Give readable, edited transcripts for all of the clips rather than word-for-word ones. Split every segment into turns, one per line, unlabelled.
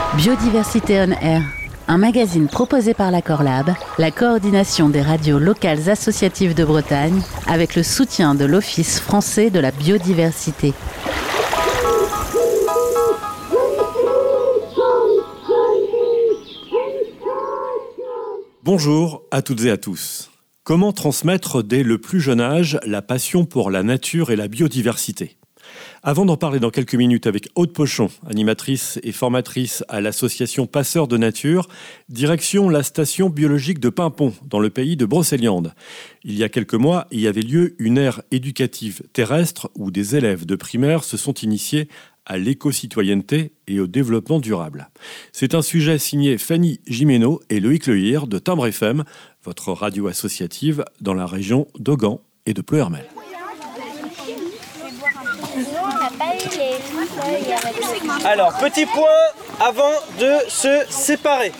Biodiversité on Air, un magazine proposé par l'Accord Lab, la coordination des radios locales associatives de Bretagne, avec le soutien de l'Office français de la biodiversité.
Bonjour à toutes et à tous. Comment transmettre dès le plus jeune âge la passion pour la nature et la biodiversité ? Avant d'en parler dans quelques minutes avec Aude Pochon, animatrice et formatrice à l'association Passeurs de Nature, direction la station biologique de Paimpont, dans le pays de Brocéliande. Il y a quelques mois, il y avait lieu une aire éducative terrestre où des élèves de primaire se sont initiés à l'éco-citoyenneté et au développement durable. C'est un sujet signé Fanny Gimeno et Loïc Lehir de Timbre FM, votre radio associative dans la région d'Augan et de Pleuhermel.
Alors, petit point avant de se séparer.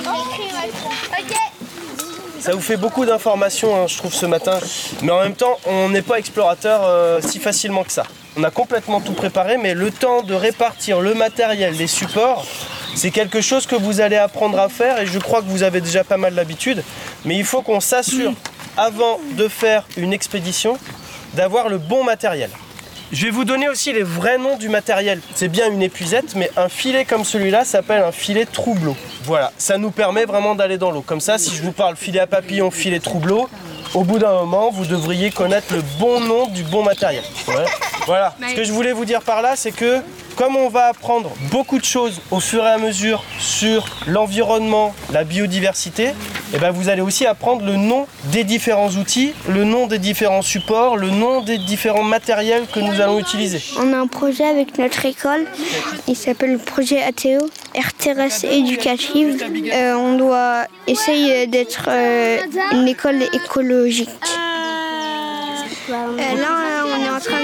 Ça vous fait beaucoup d'informations, je trouve, ce matin. Mais en même temps, on n'est pas explorateur si facilement que ça. On a complètement tout préparé, mais le temps de répartir le matériel, les supports, c'est quelque chose que vous allez apprendre à faire et je crois que vous avez déjà pas mal l'habitude. Mais il faut qu'on s'assure, avant de faire une expédition, d'avoir le bon matériel. Je vais vous donner aussi les vrais noms du matériel. C'est bien une épuisette, mais un filet comme celui-là s'appelle un filet troubleau. Voilà, ça nous permet vraiment d'aller dans l'eau. Comme ça, si je vous parle filet à papillon, filet troubleau, au bout d'un moment, vous devriez connaître le bon nom du bon matériel. Voilà. Ce que je voulais vous dire par là, c'est que comme on va apprendre beaucoup de choses au fur et à mesure sur l'environnement, la biodiversité, et ben vous allez aussi apprendre le nom des différents outils, le nom des différents supports, le nom des différents matériels que nous allons utiliser.
On a un projet avec notre école, il s'appelle le projet ATO, Aire terrestre éducative. On doit essayer d'être une école écologique. Là, on est en train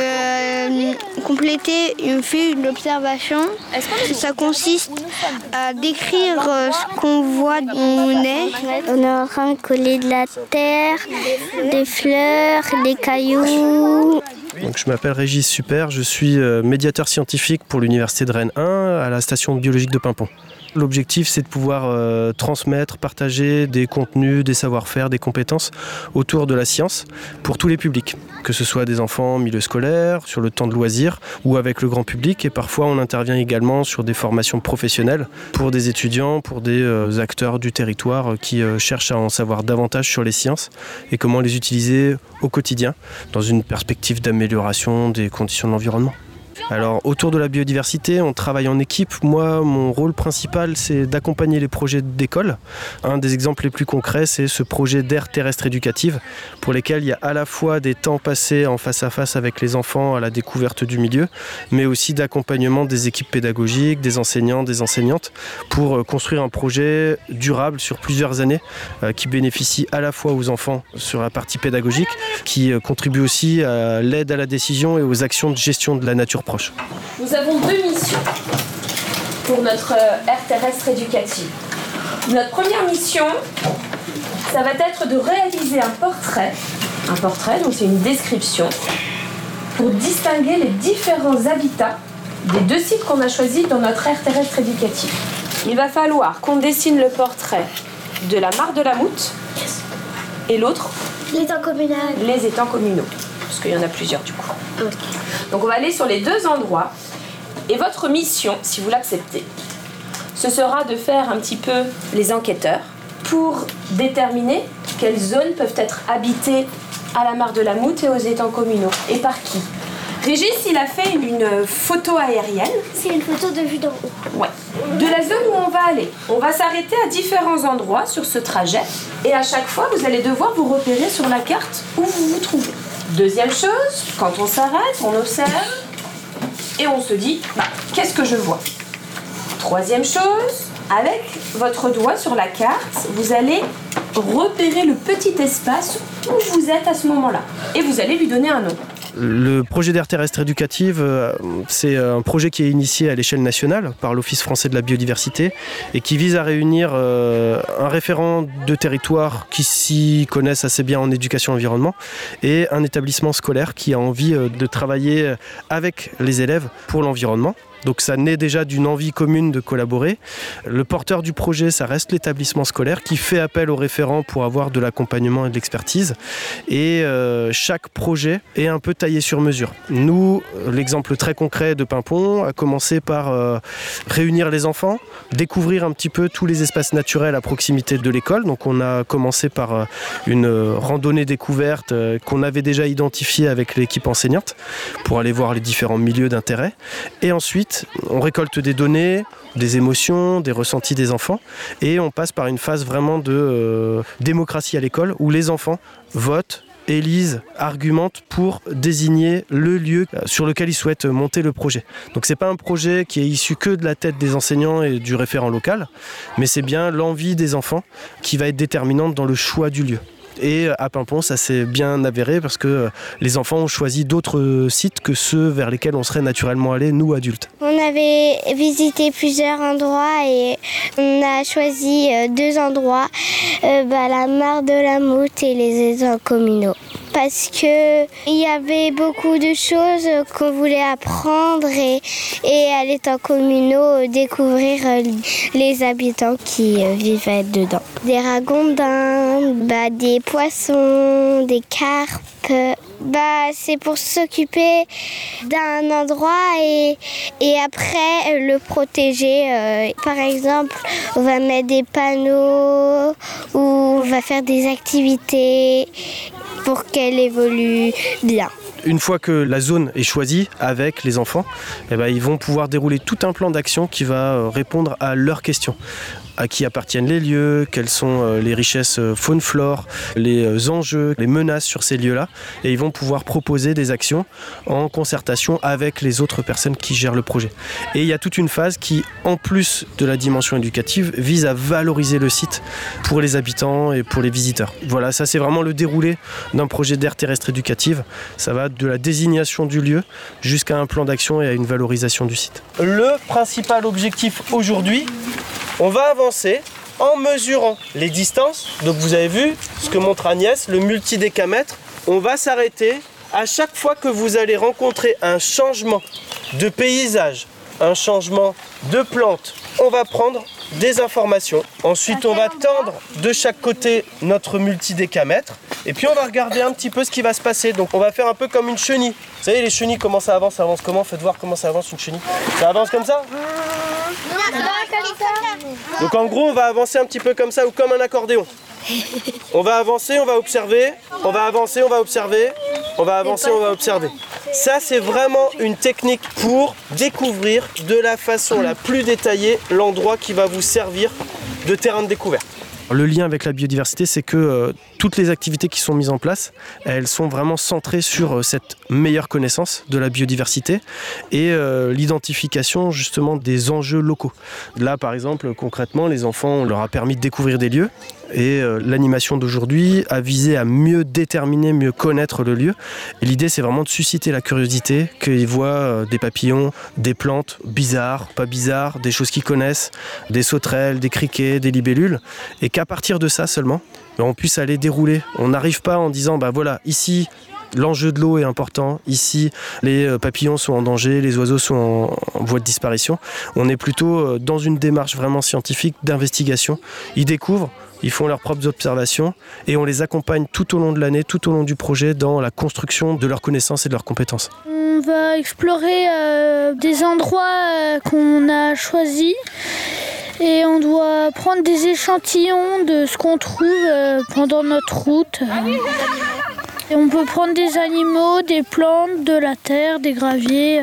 de compléter une feuille d'observation. Ça consiste à décrire ce qu'on voit où on est. On est en train de coller de la terre, des fleurs, des cailloux.
Donc, je m'appelle Régis Super, je suis médiateur scientifique pour l'Université de Rennes 1 à la station biologique de Paimpont. L'objectif, c'est de pouvoir transmettre, partager des contenus, des savoir-faire, des compétences autour de la science pour tous les publics, que ce soit des enfants en milieu scolaire, sur le temps de loisirs ou avec le grand public. Et parfois, on intervient également sur des formations professionnelles pour des étudiants, pour des acteurs du territoire qui cherchent à en savoir davantage sur les sciences et comment les utiliser au quotidien dans une perspective d'amélioration des conditions de l'environnement. Alors, autour de la biodiversité, on travaille en équipe. Moi, mon rôle principal, c'est d'accompagner les projets d'école. Un des exemples les plus concrets, c'est ce projet d'aire terrestre éducative, pour lesquels il y a à la fois des temps passés en face à face avec les enfants à la découverte du milieu, mais aussi d'accompagnement des équipes pédagogiques, des enseignants, des enseignantes, pour construire un projet durable sur plusieurs années, qui bénéficie à la fois aux enfants sur la partie pédagogique, qui contribue aussi à l'aide à la décision et aux actions de gestion de la nature proche.
Nous avons deux missions pour notre aire terrestre éducative. Notre première mission, ça va être de réaliser un portrait. Un portrait, donc c'est une description, pour distinguer les différents habitats des deux sites qu'on a choisis dans notre aire terrestre éducative. Il va falloir qu'on dessine le portrait de la mare de la Moute et l'autre,
Les
étangs communaux. Parce qu'il y en a plusieurs du coup. Okay. Donc on va aller sur les deux endroits. Et votre mission, si vous l'acceptez, ce sera de faire un petit peu les enquêteurs pour déterminer quelles zones peuvent être habitées à la mare de la Moute et aux étangs communaux. Et par qui ? Régis, il a fait une photo aérienne.
C'est une photo de vue d'en haut.
Ouais. De la zone où on va aller. On va s'arrêter à différents endroits sur ce trajet. Et à chaque fois, vous allez devoir vous repérer sur la carte où vous vous trouvez. Deuxième chose, quand on s'arrête, on observe et on se dit qu'est-ce que je vois ? Troisième chose, avec votre doigt sur la carte, vous allez repérer le petit espace où vous êtes à ce moment-là et vous allez lui donner un nom.
Le projet d'aire terrestre éducative, c'est un projet qui est initié à l'échelle nationale par l'Office français de la biodiversité et qui vise à réunir un référent de territoire qui s'y connaissent assez bien en éducation environnement et un établissement scolaire qui a envie de travailler avec les élèves pour l'environnement. Donc ça naît déjà d'une envie commune de collaborer. Le porteur du projet, ça reste l'établissement scolaire qui fait appel aux référents pour avoir de l'accompagnement et de l'expertise. Et chaque projet est un peu taillé sur mesure. Nous, l'exemple très concret de Paimpont a commencé par réunir les enfants, découvrir un petit peu tous les espaces naturels à proximité de l'école. Donc on a commencé par une randonnée découverte qu'on avait déjà identifiée avec l'équipe enseignante pour aller voir les différents milieux d'intérêt. Et ensuite, on récolte des données, des émotions, des ressentis des enfants et on passe par une phase vraiment de démocratie à l'école où les enfants votent, élisent, argumentent pour désigner le lieu sur lequel ils souhaitent monter le projet. Donc c'est pas un projet qui est issu que de la tête des enseignants et du référent local, mais c'est bien l'envie des enfants qui va être déterminante dans le choix du lieu. Et à Paimpont, ça s'est bien avéré parce que les enfants ont choisi d'autres sites que ceux vers lesquels on serait naturellement allés, nous adultes.
On avait visité plusieurs endroits et on a choisi 2 endroits, la mare de la Moute et les étangs communaux. Parce qu'il y avait beaucoup de choses qu'on voulait apprendre et à l'étang communaux découvrir les habitants qui vivaient dedans. Des ragondins, des poissons, des carpes. C'est pour s'occuper d'un endroit et après le protéger. Par exemple, on va mettre des panneaux ou on va faire des activités pour qu'elle évolue bien.
Une fois que la zone est choisie avec les enfants, ils vont pouvoir dérouler tout un plan d'action qui va répondre à leurs questions. À qui appartiennent les lieux, quelles sont les richesses faune-flore, les enjeux, les menaces sur ces lieux-là. Et ils vont pouvoir proposer des actions en concertation avec les autres personnes qui gèrent le projet. Et il y a toute une phase qui, en plus de la dimension éducative, vise à valoriser le site pour les habitants et pour les visiteurs. Voilà, ça c'est vraiment le déroulé d'un projet d'aire terrestre éducative. Ça va de la désignation du lieu jusqu'à un plan d'action et à une valorisation du site. Le principal objectif aujourd'hui, on va avancer en mesurant les distances. Donc vous avez vu ce que montre Agnès, le multidécamètre. On va s'arrêter à chaque fois que vous allez rencontrer un changement de paysage, un changement de plante. On va prendre des informations. Ensuite, on va tendre de chaque côté notre multidécamètre. Et puis on va regarder un petit peu ce qui va se passer. Donc on va faire un peu comme une chenille. Vous savez les chenilles, comment ça avance comment? Faites voir comment ça avance une chenille. Ça avance comme ça? Donc en gros on va avancer un petit peu comme ça ou comme un accordéon. On va avancer, on va observer, on va avancer, on va observer, on va avancer, on va observer. Ça c'est vraiment une technique pour découvrir de la façon la plus détaillée l'endroit qui va vous servir de terrain de découverte. Le lien avec la biodiversité, c'est que toutes les activités qui sont mises en place, elles sont vraiment centrées sur cette meilleure connaissance de la biodiversité et l'identification justement des enjeux locaux. Là, par exemple, concrètement, les enfants, on leur a permis de découvrir des lieux et l'animation d'aujourd'hui a visé à mieux déterminer, mieux connaître le lieu. Et l'idée, c'est vraiment de susciter la curiosité, qu'ils voient des papillons, des plantes bizarres, pas bizarres, des choses qu'ils connaissent, des sauterelles, des criquets, des libellules, et qu'à partir de ça seulement, on puisse aller dérouler. On n'arrive pas en disant, voilà, ici, l'enjeu de l'eau est important. Ici, les papillons sont en danger, les oiseaux sont en voie de disparition. On est plutôt dans une démarche vraiment scientifique d'investigation. Ils découvrent, ils font leurs propres observations et on les accompagne tout au long de l'année, tout au long du projet dans la construction de leurs connaissances et de leurs compétences.
On va explorer des endroits qu'on a choisis. Et on doit prendre des échantillons de ce qu'on trouve pendant notre route. Et on peut prendre des animaux, des plantes, de la terre, des graviers.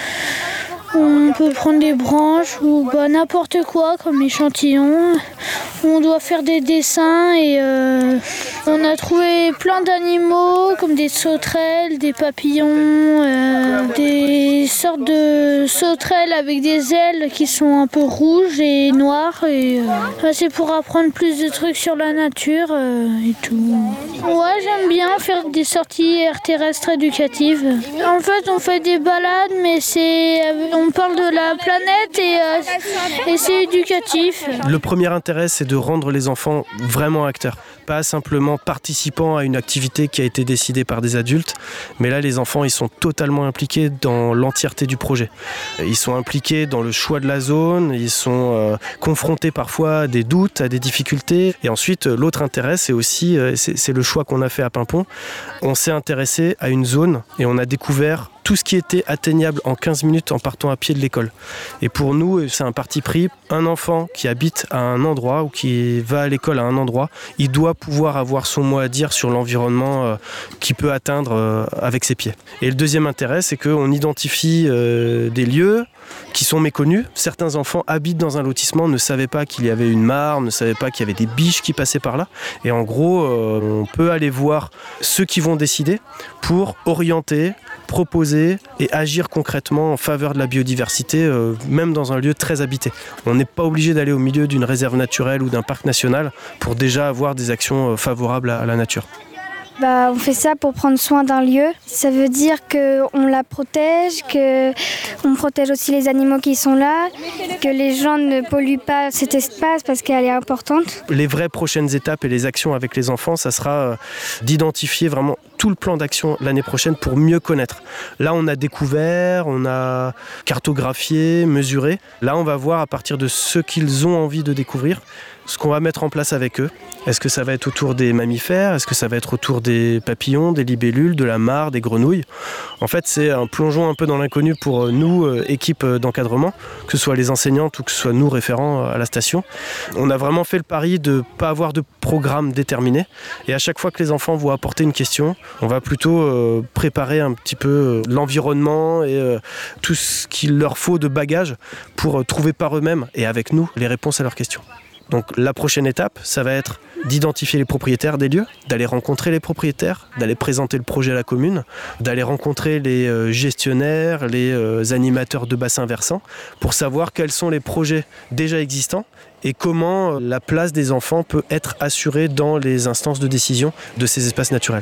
On peut prendre des branches ou n'importe quoi comme échantillon. On doit faire des dessins et on a trouvé plein d'animaux comme des sauterelles, des papillons, des sortes de sauterelles avec des ailes qui sont un peu rouges et noires. Et, c'est pour apprendre plus de trucs sur la nature et tout. Ouais, j'aime bien faire des sorties air terrestres éducatives. En fait, on fait des balades, mais on parle de la planète et c'est éducatif.
Le premier intérêt, c'est de rendre les enfants vraiment acteurs. pas simplement participant à une activité qui a été décidée par des adultes, mais là les enfants ils sont totalement impliqués dans l'entièreté du projet. Ils sont impliqués dans le choix de la zone, ils sont confrontés parfois à des doutes, à des difficultés. Et ensuite l'autre intérêt c'est aussi, c'est le choix qu'on a fait à Paimpont, on s'est intéressé à une zone et on a découvert tout ce qui était atteignable en 15 minutes en partant à pied de l'école. Et pour nous, c'est un parti pris. Un enfant qui habite à un endroit ou qui va à l'école à un endroit, il doit pouvoir avoir son mot à dire sur l'environnement qu'il peut atteindre avec ses pieds. Et le deuxième intérêt, c'est qu'on identifie des lieux qui sont méconnus. Certains enfants habitent dans un lotissement, ne savaient pas qu'il y avait une mare, ne savaient pas qu'il y avait des biches qui passaient par là. Et en gros, on peut aller voir ceux qui vont décider pour orienter, proposer et agir concrètement en faveur de la biodiversité, même dans un lieu très habité. On n'est pas obligé d'aller au milieu d'une réserve naturelle ou d'un parc national pour déjà avoir des actions favorables à la nature.
On fait ça pour prendre soin d'un lieu. Ça veut dire qu'on la protège, qu'on protège aussi les animaux qui sont là, que les gens ne polluent pas cet espace parce qu'elle est importante.
Les vraies prochaines étapes et les actions avec les enfants, ça sera d'identifier vraiment tout le plan d'action l'année prochaine pour mieux connaître. Là, on a découvert, on a cartographié, mesuré. Là, on va voir à partir de ce qu'ils ont envie de découvrir, ce qu'on va mettre en place avec eux. Est-ce que ça va être autour des mammifères ? Est-ce que ça va être autour des papillons, des libellules, de la mare, des grenouilles ? En fait, c'est un plongeon un peu dans l'inconnu pour nous, équipe d'encadrement, que ce soit les enseignantes ou que ce soit nous, référents à la station. On a vraiment fait le pari de ne pas avoir de programme déterminé. Et à chaque fois que les enfants vont apporter une question, on va plutôt préparer un petit peu l'environnement et tout ce qu'il leur faut de bagages pour trouver par eux-mêmes et avec nous les réponses à leurs questions. Donc la prochaine étape, ça va être d'identifier les propriétaires des lieux, d'aller rencontrer les propriétaires, d'aller présenter le projet à la commune, d'aller rencontrer les gestionnaires, les animateurs de bassins versants, pour savoir quels sont les projets déjà existants et comment la place des enfants peut être assurée dans les instances de décision de ces espaces naturels.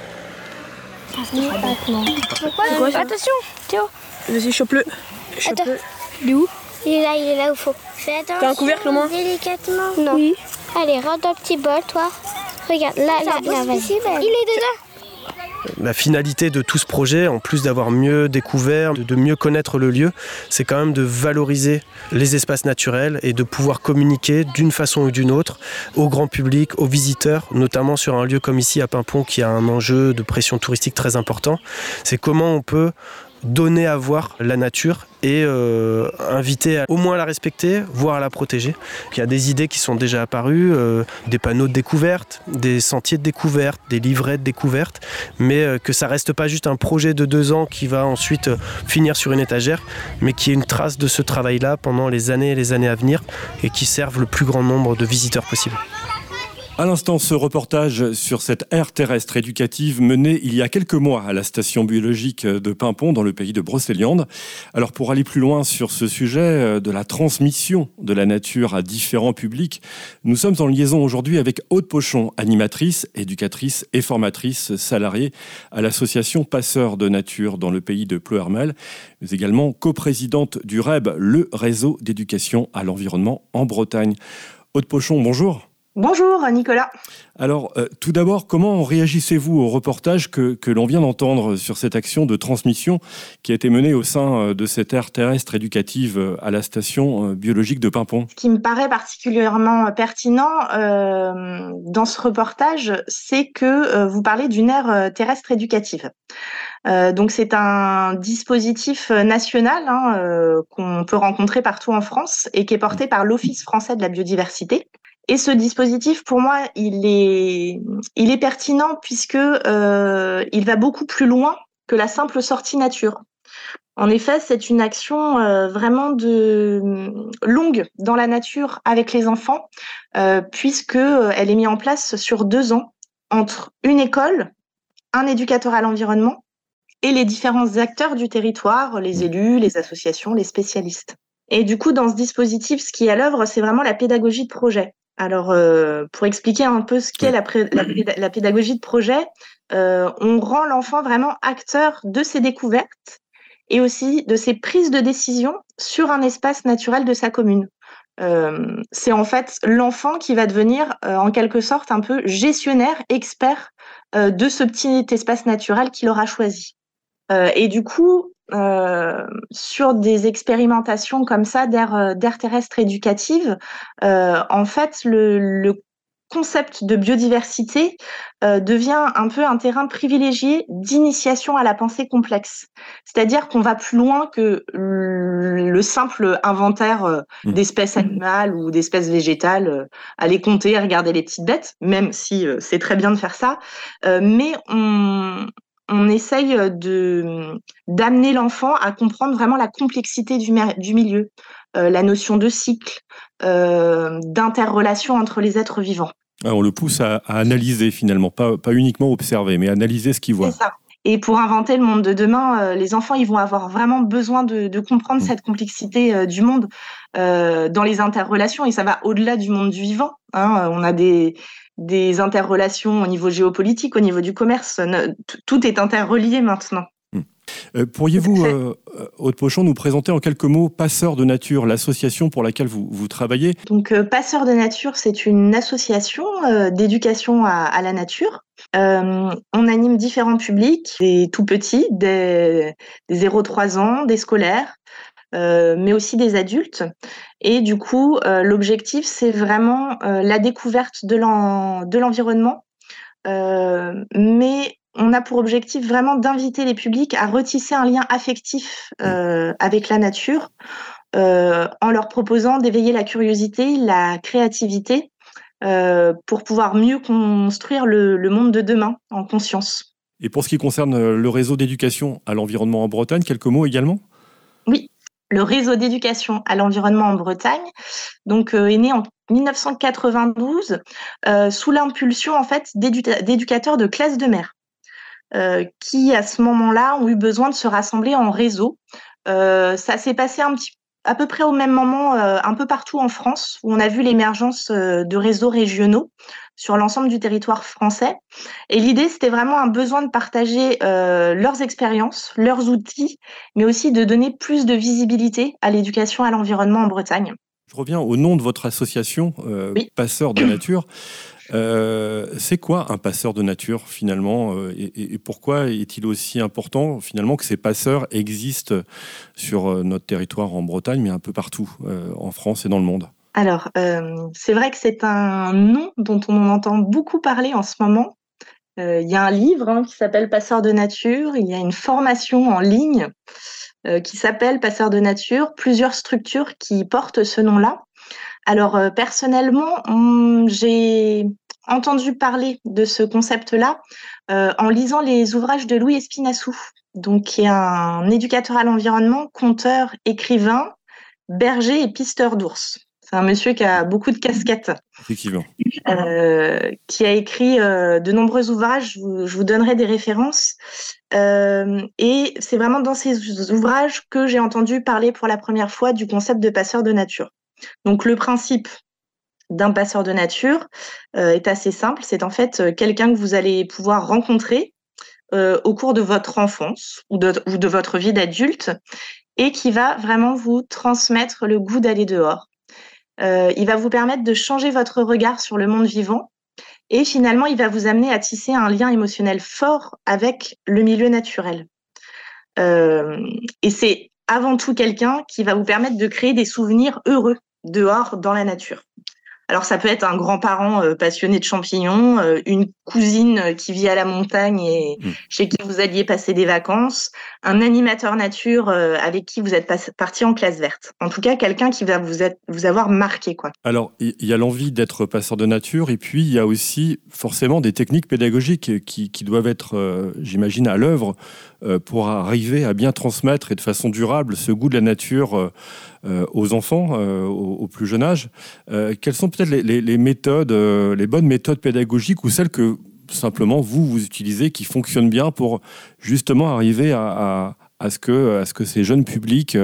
Attention, Théo.
Vas-y, chope-le.
Il est où ?
Il est là où il faut. Fais attention.
T'as un couvercle au moins ?
Délicatement.
Non. Oui.
Allez, rentre dans le petit bol, toi. Regarde, là, vas-y. Il est dedans.
La finalité de tout ce projet, en plus d'avoir mieux découvert, de mieux connaître le lieu, c'est quand même de valoriser les espaces naturels et de pouvoir communiquer d'une façon ou d'une autre au grand public, aux visiteurs, notamment sur un lieu comme ici à Paimpont qui a un enjeu de pression touristique très important. C'est comment on peut donner à voir la nature et inviter à au moins la respecter, voire à la protéger. Il y a des idées qui sont déjà apparues, des panneaux de découverte, des sentiers de découverte, des livrets de découverte, mais que ça reste pas juste un projet de 2 ans qui va ensuite finir sur une étagère, mais qui est une trace de ce travail-là pendant les années et les années à venir et qui serve le plus grand nombre de visiteurs possible.
À l'instant, ce reportage sur cette aire terrestre éducative menée il y a quelques mois à la station biologique de Paimpont dans le pays de Brocéliande. Alors pour aller plus loin sur ce sujet de la transmission de la nature à différents publics, nous sommes en liaison aujourd'hui avec Aude Pochon, animatrice, éducatrice et formatrice salariée à l'association Passeurs de Nature dans le pays de Ploërmel, mais également coprésidente du REB, le réseau d'éducation à l'environnement en Bretagne. Aude Pochon, bonjour.
Bonjour Nicolas.
Alors, tout d'abord, comment réagissez-vous au reportage que l'on vient d'entendre sur cette action de transmission qui a été menée au sein de cette aire terrestre éducative à la station biologique de Paimpont ?
Ce qui me paraît particulièrement pertinent dans ce reportage, c'est que vous parlez d'une aire terrestre éducative. Donc c'est un dispositif national qu'on peut rencontrer partout en France et qui est porté par l'Office français de la biodiversité. Et ce dispositif, pour moi, il est pertinent puisque il va beaucoup plus loin que la simple sortie nature. En effet, c'est une action vraiment longue dans la nature avec les enfants, puisque elle est mise en place sur 2 ans entre une école, un éducateur à l'environnement et les différents acteurs du territoire, les élus, les associations, les spécialistes. Et du coup, dans ce dispositif, ce qui est à l'œuvre, c'est vraiment la pédagogie de projet. Alors, pour expliquer un peu ce qu'est la pédagogie de projet, on rend l'enfant vraiment acteur de ses découvertes et aussi de ses prises de décision sur un espace naturel de sa commune. c'est en fait l'enfant qui va devenir en quelque sorte un peu gestionnaire, expert de ce petit espace naturel qu'il aura choisi. Et du coup, sur des expérimentations comme ça d'aires terrestres éducatives, en fait, le concept de biodiversité devient un peu un terrain privilégié d'initiation à la pensée complexe. C'est-à-dire qu'on va plus loin que le simple inventaire d'espèces animales ou d'espèces végétales, aller compter et regarder les petites bêtes, même si c'est très bien de faire ça, mais on essaye d'amener l'enfant à comprendre vraiment la complexité du milieu, la notion de cycle, d'interrelation entre les êtres vivants.
On le pousse à analyser finalement, pas uniquement observer, mais analyser ce qu'il voit.
C'est ça. Et pour inventer le monde de demain, les enfants, ils vont avoir vraiment besoin de comprendre cette complexité du monde dans les interrelations, et ça va au-delà du monde du vivant. On a des interrelations au niveau géopolitique, au niveau du commerce. Tout est interrelié maintenant.
Pourriez-vous, Aude Pochon, nous présenter en quelques mots Passeurs de Nature, l'association pour laquelle vous travaillez ?
Donc, Passeurs de Nature, c'est une association d'éducation à la nature. On anime différents publics, des tout petits, des 0-3 ans, des scolaires, mais aussi des adultes. Et du coup, l'objectif, c'est vraiment la découverte de l'environnement, mais on a pour objectif vraiment d'inviter les publics à retisser un lien affectif avec la nature, en leur proposant d'éveiller la curiosité, la créativité, pour pouvoir mieux construire le monde de demain en conscience.
Et pour ce qui concerne le réseau d'éducation à l'environnement en Bretagne, quelques mots également ?
Oui, le réseau d'éducation à l'environnement en Bretagne donc, est né en 1992 sous l'impulsion en fait, d'éducateurs de classe de mer. Qui, à ce moment-là, ont eu besoin de se rassembler en réseau. Ça s'est passé à peu près au même moment, un peu partout en France, où on a vu l'émergence de réseaux régionaux sur l'ensemble du territoire français. Et l'idée, c'était vraiment un besoin de partager leurs expériences, leurs outils, mais aussi de donner plus de visibilité à l'éducation à l'environnement en Bretagne.
Je reviens au nom de votre association,
Oui.
Passeurs de Nature. C'est quoi un passeur de nature finalement, et pourquoi est-il aussi important finalement que ces passeurs existent sur notre territoire en Bretagne, mais un peu partout en France et dans le monde ?
Alors, c'est vrai que c'est un nom dont on entend beaucoup parler en ce moment. Il y a un livre qui s'appelle Passeurs de Nature, il y a une formation en ligne qui s'appelle Passeurs de Nature, plusieurs structures qui portent ce nom-là. Alors, personnellement, j'ai entendu parler de ce concept-là en lisant les ouvrages de Louis Espinassou, donc qui est un éducateur à l'environnement, conteur, écrivain, berger et pisteur d'ours. C'est un monsieur qui a beaucoup de casquettes.
Effectivement.
Qui a écrit de nombreux ouvrages, je vous donnerai des références. Et c'est vraiment dans ces ouvrages que j'ai entendu parler pour la première fois du concept de passeur de nature. Donc le principe d'un passeur de nature est assez simple. C'est en fait quelqu'un que vous allez pouvoir rencontrer au cours de votre enfance ou de votre vie d'adulte et qui va vraiment vous transmettre le goût d'aller dehors. Il va vous permettre de changer votre regard sur le monde vivant et finalement, il va vous amener à tisser un lien émotionnel fort avec le milieu naturel. Et c'est avant tout quelqu'un qui va vous permettre de créer des souvenirs heureux dehors dans la nature. Alors ça peut être un grand-parent passionné de champignons, une cousine qui vit à la montagne et chez qui vous alliez passer des vacances, un animateur nature avec qui vous êtes parti en classe verte. En tout cas, quelqu'un qui va vous avoir marqué, quoi.
Alors, il y a l'envie d'être passeur de nature et puis il y a aussi forcément des techniques pédagogiques qui doivent être, j'imagine, à l'œuvre pour arriver à bien transmettre et de façon durable ce goût de la nature aux enfants, au plus jeune âge. Quelles sont peut-être les méthodes, les bonnes méthodes pédagogiques ou celles que simplement vous utilisez qui fonctionnent bien pour justement arriver à à ce que ces jeunes publics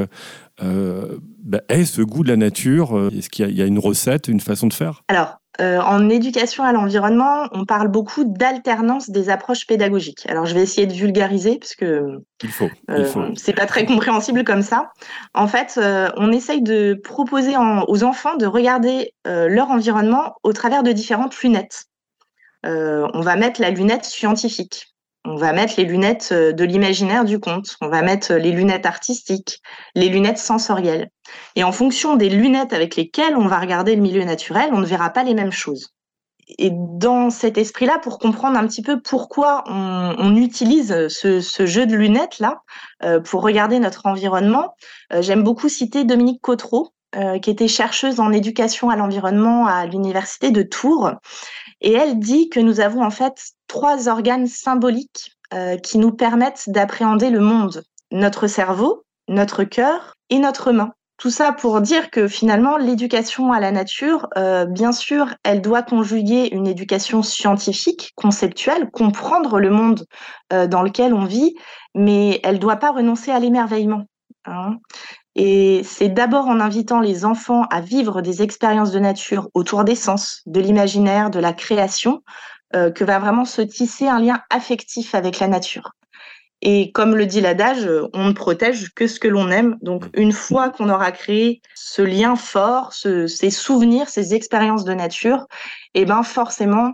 aient ce goût de la nature? Est-ce qu'il y a une recette, une façon de faire?
Alors, en éducation à l'environnement, on parle beaucoup d'alternance des approches pédagogiques. Alors, je vais essayer de vulgariser parce que
Il faut.
c'est pas très compréhensible comme ça. En fait, on essaye de proposer aux enfants de regarder leur environnement au travers de différentes lunettes. On va mettre la lunette scientifique. On va mettre les lunettes de l'imaginaire du conte. On va mettre les lunettes artistiques, les lunettes sensorielles. Et en fonction des lunettes avec lesquelles on va regarder le milieu naturel, on ne verra pas les mêmes choses. Et dans cet esprit-là, pour comprendre un petit peu pourquoi on utilise ce jeu de lunettes-là pour regarder notre environnement, j'aime beaucoup citer Dominique Cottereau, qui était chercheuse en éducation à l'environnement à l'université de Tours. Et elle dit que nous avons en fait 3 organes symboliques qui nous permettent d'appréhender le monde. Notre cerveau, notre cœur et notre main. Tout ça pour dire que finalement, l'éducation à la nature, bien sûr, elle doit conjuguer une éducation scientifique, conceptuelle, comprendre le monde dans lequel on vit, mais elle ne doit pas renoncer à l'émerveillement. Et c'est d'abord en invitant les enfants à vivre des expériences de nature autour des sens, de l'imaginaire, de la création, que va vraiment se tisser un lien affectif avec la nature. Et comme le dit l'adage, on ne protège que ce que l'on aime. Donc, une fois qu'on aura créé ce lien fort, ces souvenirs, ces expériences de nature, et ben forcément,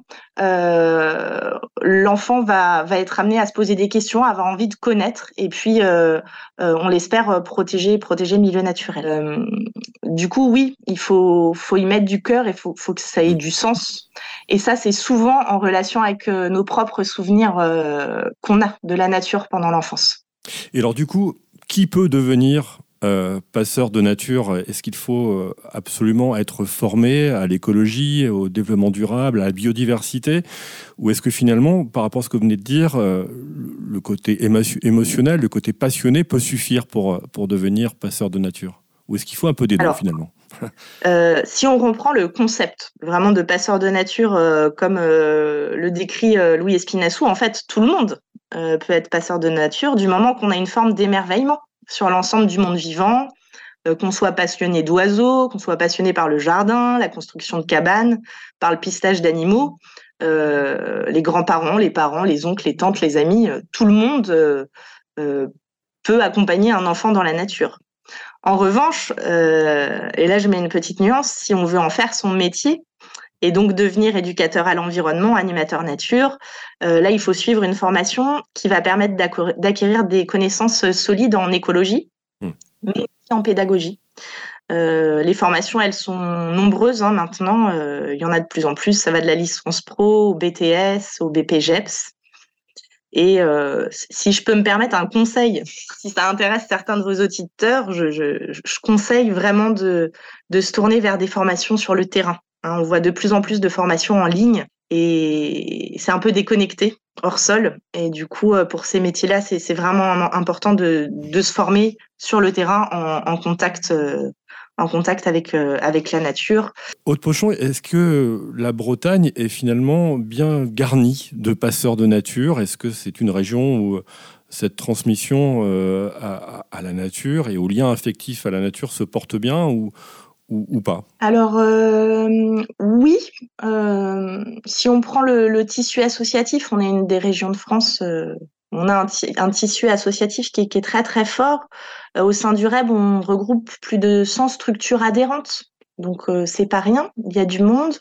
l'enfant va être amené à se poser des questions, à avoir envie de connaître, et puis, on l'espère, protéger le milieu naturel. Du coup, oui, il faut y mettre du cœur, il faut que ça ait du sens. Et ça, c'est souvent en relation avec nos propres souvenirs qu'on a de la nature pendant l'enfance.
Et alors du coup, qui peut devenir passeur de nature? Est-ce qu'il faut absolument être formé à l'écologie, au développement durable, à la biodiversité? Ou est-ce que finalement, par rapport à ce que vous venez de dire, le côté émotionnel, le côté passionné peut suffire pour devenir passeur de nature? Ou est-ce qu'il faut un peu des deux finalement?
Si on reprend le concept vraiment de passeur de nature comme le décrit Louis Espinassou, en fait, tout le monde peut être passeur de nature du moment qu'on a une forme d'émerveillement sur l'ensemble du monde vivant, qu'on soit passionné d'oiseaux, qu'on soit passionné par le jardin, la construction de cabanes, par le pistage d'animaux, les grands-parents, les parents, les oncles, les tantes, les amis, tout le monde peut accompagner un enfant dans la nature. En revanche, et là je mets une petite nuance, si on veut en faire son métier et donc devenir éducateur à l'environnement, animateur nature, là il faut suivre une formation qui va permettre d'acquérir des connaissances solides en écologie, mais aussi en pédagogie. Les formations, elles sont nombreuses maintenant, il y en a de plus en plus, ça va de la licence pro au BTS, au BPGEPS. Et si je peux me permettre un conseil, si ça intéresse certains de vos auditeurs, je conseille vraiment de se tourner vers des formations sur le terrain. On voit de plus en plus de formations en ligne et c'est un peu déconnecté, hors sol. Et du coup, pour ces métiers-là, c'est vraiment important de se former sur le terrain en contact avec la nature.
Aude Pochon, est-ce que la Bretagne est finalement bien garnie de passeurs de nature? Est-ce que c'est une région où cette transmission à la nature et au lien affectif à la nature se porte bien ou pas? Alors,
oui. Si on prend le tissu associatif, on est une des régions de France... on a un tissu associatif qui est très, très fort. Au sein du REB, on regroupe plus de 100 structures adhérentes. Donc, c'est pas rien. Il y a du monde.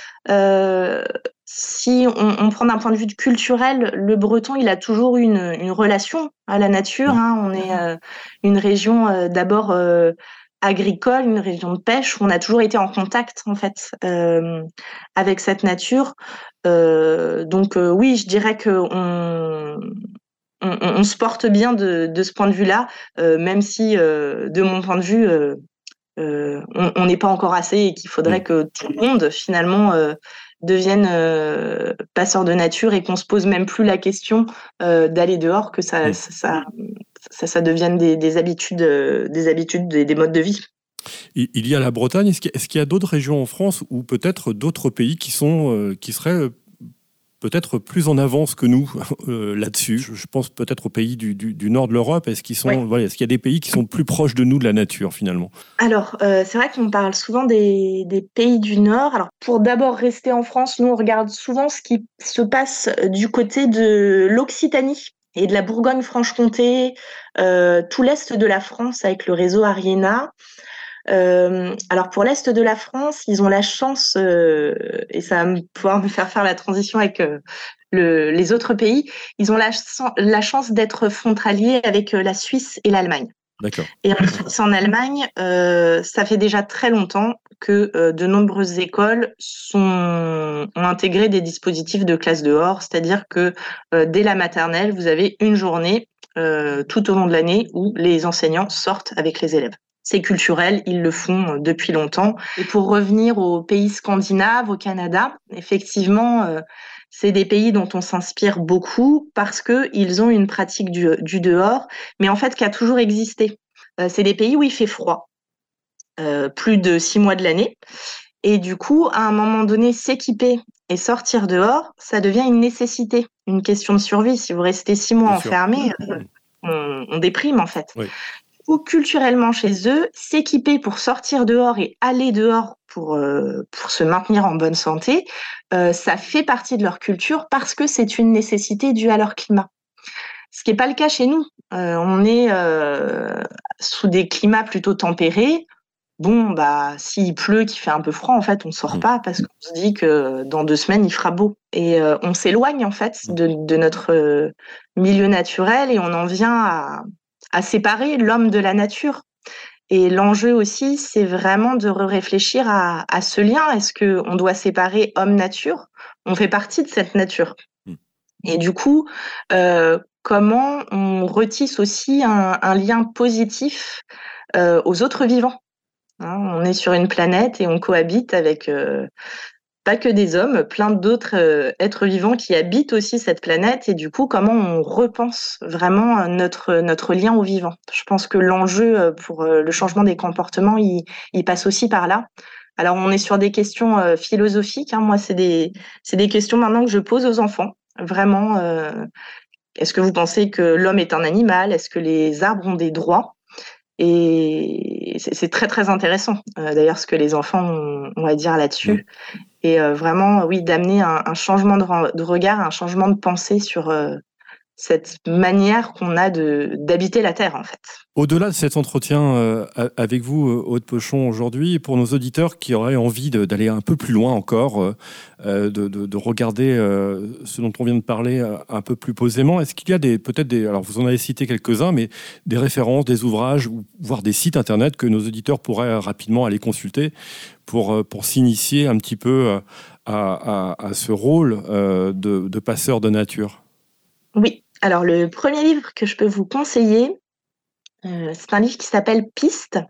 Si on prend d'un point de vue culturel, le breton, il a toujours une relation à la nature. On est une région d'abord agricole, une région de pêche, où on a toujours été en contact, en fait, avec cette nature. Donc, oui, je dirais qu'on se porte bien de ce point de vue-là, même si, de mon point de vue, on n'est pas encore assez et qu'il faudrait que tout le monde, finalement, devienne passeur de nature et qu'on se pose même plus la question d'aller dehors, que ça devienne des habitudes, des modes de vie.
Il y a la Bretagne. Est-ce qu'il y a d'autres régions en France ou peut-être d'autres pays qui seraient peut-être plus en avance que nous là-dessus. Je pense peut-être aux pays du nord de l'Europe. Est-ce qu'il y a des pays qui sont plus proches de nous de la nature finalement ?
Alors, c'est vrai qu'on parle souvent des pays du Nord. Alors, pour d'abord rester en France, nous, on regarde souvent ce qui se passe du côté de l'Occitanie et de la Bourgogne-Franche-Comté, tout l'est de la France avec le réseau Ariena. Alors pour l'Est de la France, ils ont la chance, et ça va pouvoir me faire la transition avec les autres pays, ils ont la chance d'être frontaliers avec la Suisse et l'Allemagne.
D'accord.
Et en Allemagne, ça fait déjà très longtemps que de nombreuses écoles ont intégré des dispositifs de classe dehors, c'est-à-dire que dès la maternelle, vous avez une journée tout au long de l'année où les enseignants sortent avec les élèves. C'est culturel, ils le font depuis longtemps. Et pour revenir aux pays scandinaves, au Canada, effectivement, c'est des pays dont on s'inspire beaucoup parce qu'ils ont une pratique du dehors, mais en fait qui a toujours existé. C'est des pays où il fait froid, plus de 6 mois de l'année. Et du coup, à un moment donné, s'équiper et sortir dehors, ça devient une nécessité, une question de survie. Si vous restez 6 mois enfermés, on déprime en fait.
Oui.
Ou culturellement chez eux, s'équiper pour sortir dehors et aller dehors pour se maintenir en bonne santé, ça fait partie de leur culture parce que c'est une nécessité due à leur climat. Ce qui n'est pas le cas chez nous. On est sous des climats plutôt tempérés. Bon, s'il pleut, qu'il fait un peu froid, en fait, on ne sort pas parce qu'on se dit que dans 2 semaines, il fera beau. Et on s'éloigne, en fait, de notre milieu naturel et on en vient à séparer l'homme de la nature. Et l'enjeu aussi, c'est vraiment de réfléchir à ce lien. Est-ce qu'on doit séparer homme-nature ? On fait partie de cette nature. Et du coup, comment on retisse aussi un lien positif aux autres vivants ? On est sur une planète et on cohabite avec pas que des hommes, plein d'autres êtres vivants qui habitent aussi cette planète. Et du coup, comment on repense vraiment notre lien au vivant ? Je pense que l'enjeu pour le changement des comportements, il passe aussi par là. Alors, on est sur des questions philosophiques. Moi, c'est des questions maintenant que je pose aux enfants. Vraiment, est-ce que vous pensez que l'homme est un animal ? Est-ce que les arbres ont des droits ? Et c'est très, très intéressant, d'ailleurs, ce que les enfants ont à dire là-dessus. Et vraiment, oui, d'amener un changement de regard, un changement de pensée sur cette manière qu'on a d'habiter la Terre, en fait.
Au-delà de cet entretien avec vous, Aude Pochon, aujourd'hui, pour nos auditeurs qui auraient envie d'aller un peu plus loin encore, de regarder ce dont on vient de parler un peu plus posément, est-ce qu'il y a alors vous en avez cité quelques-uns, mais des références, des ouvrages, ou voire des sites internet que nos auditeurs pourraient rapidement aller consulter pour s'initier un petit peu à ce rôle de passeur de nature ?
Oui. Alors, le premier livre que je peux vous conseiller, c'est un livre qui s'appelle Pistes,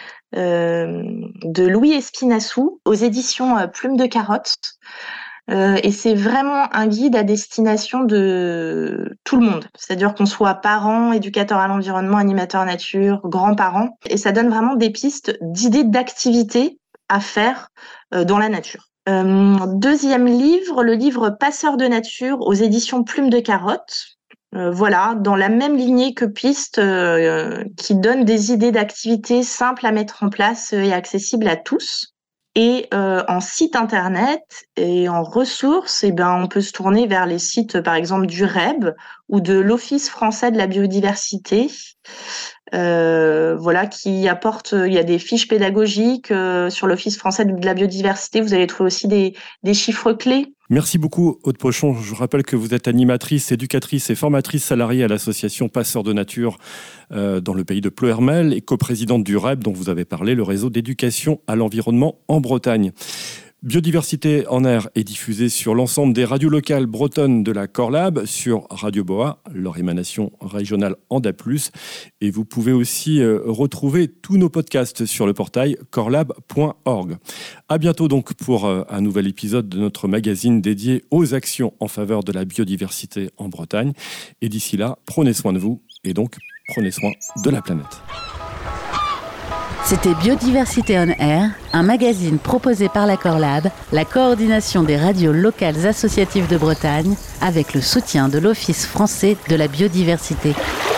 de Louis Espinassou, aux éditions Plume de Carotte. Et c'est vraiment un guide à destination de tout le monde. C'est-à-dire qu'on soit parents, éducateurs à l'environnement, animateurs nature, grands-parents. Et ça donne vraiment des pistes d'idées d'activités à faire dans la nature. Deuxième livre, le livre Passeur de nature aux éditions Plume de Carotte. Voilà, dans la même lignée que Pistes, qui donne des idées d'activités simples à mettre en place et accessibles à tous. Et en site internet et en ressources, on peut se tourner vers les sites, par exemple, du REB ou de l'Office français de la biodiversité. Qui apporte, il y a des fiches pédagogiques sur l'Office français de la biodiversité. Vous allez trouver aussi des chiffres clés.
Merci beaucoup, Aude Pochon. Je rappelle que vous êtes animatrice, éducatrice et formatrice salariée à l'association Passeurs de Nature dans le pays de Ploërmel et coprésidente du REB, dont vous avez parlé, le réseau d'éducation à l'environnement en Bretagne. Biodiversité en air est diffusée sur l'ensemble des radios locales bretonnes de la Corlab, sur Radio Boa, leur émanation régionale en DAB+. Et vous pouvez aussi retrouver tous nos podcasts sur le portail corlab.org. À bientôt donc pour un nouvel épisode de notre magazine dédié aux actions en faveur de la biodiversité en Bretagne. Et d'ici là, prenez soin de vous et donc prenez soin de la planète.
C'était Biodiversité on Air, un magazine proposé par la Corlab, la coordination des radios locales associatives de Bretagne, avec le soutien de l'Office français de la biodiversité.